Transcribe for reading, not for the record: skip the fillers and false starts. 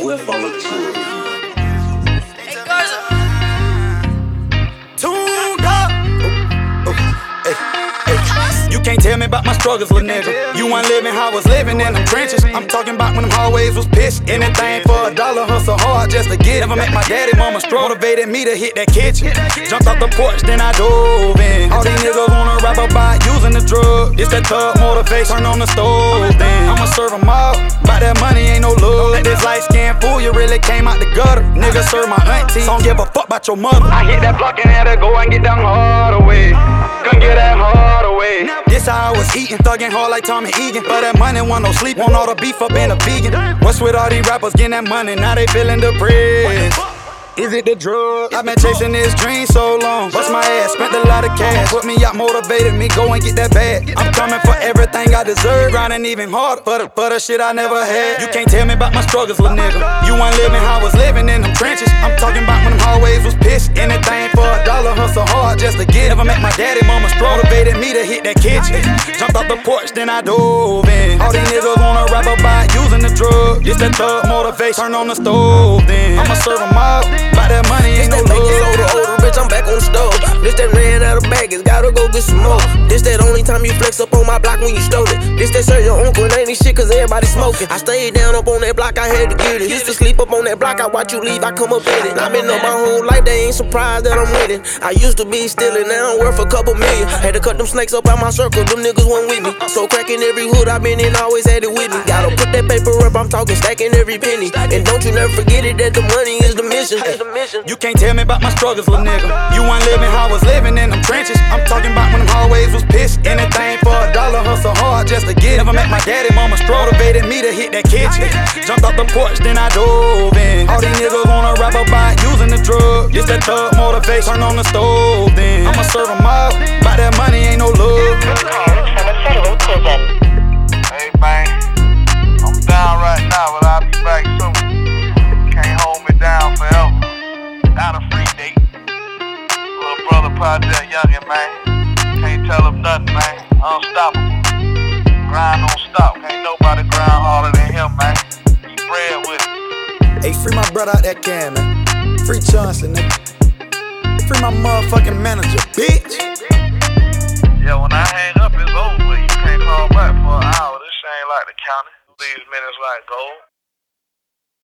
Swift on the truth. Hey, Garza. Tuned up. You can't tell me about my struggles, little nigga. You ain't living how I was living in them trenches. I'm talking about when them hallways was pissed. Anything for $1, hustle hard just to get it. Never met my daddy, mama motivated me to hit that kitchen. Jumped off the porch, then I dove in. All these niggas wanna rap about using the drug. It's that thug motivation, turn on the stove, then I'ma serve them all. By that money ain't no love. This light skin fool, you really came out the gutter. Nigga serve my auntie, don't give a fuck about your mother. I hit that block and had to go and get that hard away. Couldn't get that hard away. This how I was eating, thugging hard like Tommy Egan. For that money, want no sleep, want all the beef up being a vegan. What's with all these rappers getting that money, now they feeling depressed? Is it the drug? I've been chasing this dream so long. Bust my ass, spent a lot of cash. Put me out, motivated me, go and get that bag. I'm coming for everything I deserve. Grinding even harder for the shit I never had. You can't tell me about my struggles, little nigga. You ain't living how I was living in them trenches. I'm talking about when them hallways was pissed. Anything for $1, hustle hard just to get. Never met my daddy, mama motivated me to hit that kitchen. Jumped off the porch, then I dove in. All these niggas wanna rap about using the drug. It's that thug motivation, turn on the stove, then I'ma serve them all. By that money ain't no love. Older, bitch, I'm back on the stove. This that ran out of baggage, gotta go get some more. This that only time you flex up on my block when you stole it. This that serve your uncle and ain't shit cause everybody smoking. I stayed down up on that block, I had to get it. Used to sleep up on that block, I watch you leave, I come up in it. I been up my whole life, they ain't surprised that I'm winning. I used to be stealing, now I'm worth a couple million. Had to cut them snakes up out my circle, them niggas weren't with me. So cracking every hood I been in, always had it with me. Gotta put that paper up, I'm talking stacking every penny. And don't you never forget it that the money is the mission. You can't tell me about my struggles, little nigga. You ain't living how I was living in them trenches. I'm talking about when them hallways was pissed. Anything for $1, hustle hard just to get. Never met my daddy, mama motivated me to hit that kitchen. Jumped off the porch, then I dove in. All these niggas wanna rap about using the drug. It's that thug motivation, turn on the stove, then I'ma serve them all. By that money ain't no love. Hey man, I'm down right now, but I'll be back soon. Can't hold me down forever. Not a free date. Little brother Project Youngin, man. Can't tell him nothing, man. Unstoppable. Grind don't stop. Can't nobody grind harder than him, man. He bred with it. Hey, free my brother out that can, man. Free Johnson, nigga. Free my motherfucking manager, bitch. Yeah, when I hang up, it's over. You can't call back for an hour. This ain't like the county. These minutes like gold.